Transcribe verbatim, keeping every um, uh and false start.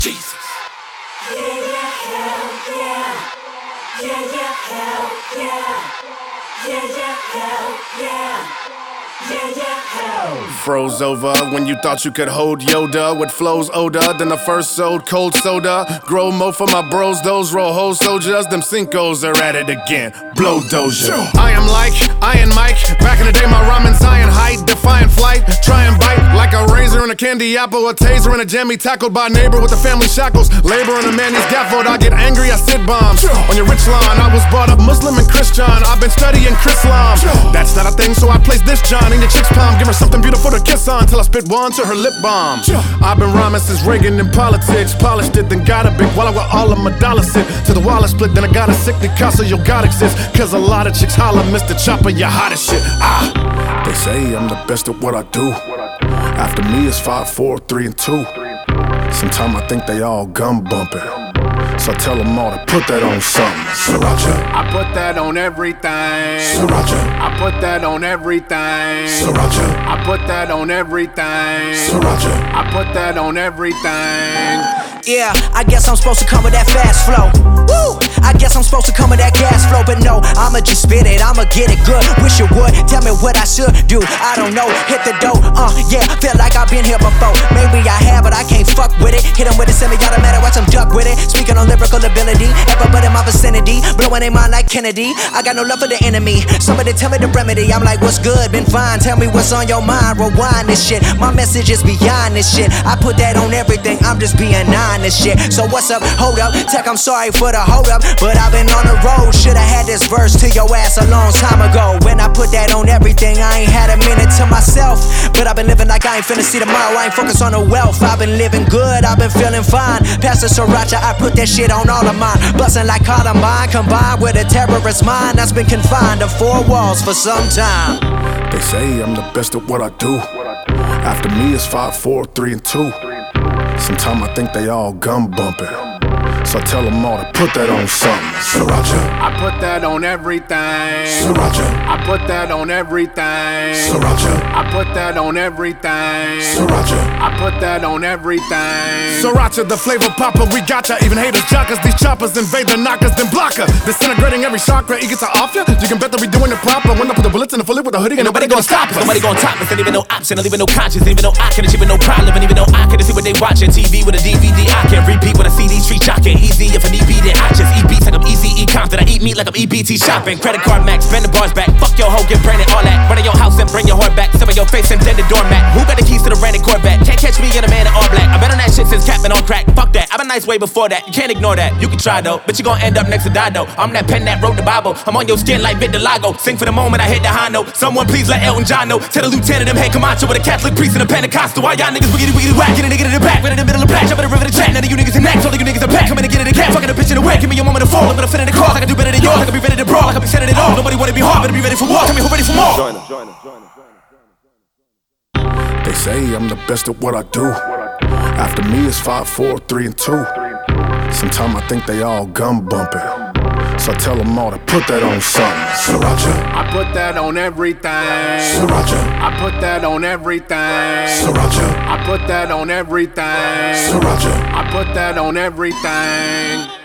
Jesus. Yeah, yeah, hell yeah. Yeah, yeah, hell yeah. Yeah, yeah, hell yeah. Yeah, yeah, hell. Froze over when you thought you could hold Yoda. What flows older than the first sold cold soda. Grow mo for my bros, those roll whole soldiers. Them Cincos are at it again. Blow Doja. I am like Iron Mike. Back in the day, my ramen's iron height. Defiant flight. Try and bite like a razor and a candy apple. A taser and a jammy tackled by a neighbor with the family shackles. Labor on a man needs scaffold. I get angry, I sit bombs. On your rich line, I was brought up Muslim and Christian. I've been studying Chrislam. That's not a thing, so I place this John in your chick's palm. Give her something beautiful to kiss on till I spit one to her lip balm. I've been rhyming since Reagan in politics. Polished it, then got a big while I got all of my dollars sit. To the wall I split, then I got a sick Picasso, you God exists. Cause a lot of chicks holler, Mister Chopper, you hot as shit. Ah, they say I'm the best at what I do. After me it's five, four, three, and two. Sometimes I think they all gum bumping. So I tell them all to put that on something. Sriracha. I put that on everything. Sriracha. I put that on everything. Sriracha. I put that on everything. Sriracha. I put that on everything. Yeah, I guess I'm supposed to come with that fast flow. Woo! I guess I'm supposed to come with that gas flow, but no, I'ma just spit it, I'ma get it good. Wish you would, tell me what I should do. I don't know, hit the dough, uh, yeah, feel like I've been here before. Maybe I have, but I can't fuck with it. Hit 'em with a semi-automatic, watch 'em duck with it. Speaking on lyrical ability, everybody in my vicinity, blowing their mind like Kennedy. I got no love for the enemy, somebody tell me the remedy. I'm like, what's good, been fine, tell me what's on your mind. Rewind this shit, my message is beyond this shit. I put that on everything, I'm just being honest shit. So what's up, hold up, tech, I'm sorry for the hold up, but I've been on the road, should've had this verse to your ass a long time ago. When I put that on everything, I ain't had a minute to myself, but I've been living like I ain't finna see tomorrow. I ain't focused on the wealth, I've been living good, I've been feeling fine. Past the Sriracha, I put that shit on all of mine. Bustin' like Columbine, combined with a terrorist mind that's been confined to four walls for some time. They say I'm the best at what I do. After me it's five, four, three, and two. Sometimes I think they all gum bumping. So I tell them all to put that on something. Sriracha. I put that on everything. Sriracha. I put that on everything. Sriracha. I put that on everything. Sriracha. I put that on everything. Sriracha, the flavor popper, we gotcha. Even haters jockers, these choppers invade the knockers, then blocker. Disintegrating every chakra, eager to off ya. You can bet that we doing it proper. When I put the bullets in the fully with the hoodie, and nobody gonna stop us. Nobody gonna top us, ain't even no option, not even no conscience, ain't even no I can achieve no problem, and even though I can see what they watching. T V with a D V D, I can repeat with a C D, street shocking. Easy if I need beat it, I just eat beats like I'm Easy E Compton. I eat meat like I'm E B T shopping. Credit card max, spend the bars back. Fuck your hoe, get branded, all that. Run in your house and bring your heart back. Some of your face and dead the doormat. Who got the keys to the rented Corvette? Can't catch me in a man in all black. I've been on that shit since Captain on crack. Fuck that, I've been nice way before that. You can't ignore that, you can try though, but you gon' end up next to Dido. I'm that pen that wrote the Bible. I'm on your skin like Vitiligo. Sing for the moment I hit the high note. Someone please let Elton John know. Tell the lieutenant them, hey Camacho with a Catholic priest and a Pentecostal. Why y'all niggas wiggity wiggity whack? Get a nigga to the back, right in the middle of the black. Jump in the river to jack. None of you niggas in next, all of you niggas are back. Come in and get it again. Fucking a bitch in the way. Give me your moment to fall. I'm gonna fit in the cause. I can do better than yours. I can be ready to brawl. I can be setting it all. Nobody wanna be hard, better be ready for war. Tell me who ready for more. Join us, join us, join us, join us. They say I'm the best at what I do. After me it's five, four, three, and two. Sometimes I think they all gum bumping. So I tell them all to put that on something. Sriracha. I put that on everything. Sriracha. I put that on everything. Sriracha. I put that on everything. Sriracha. I put that on everything.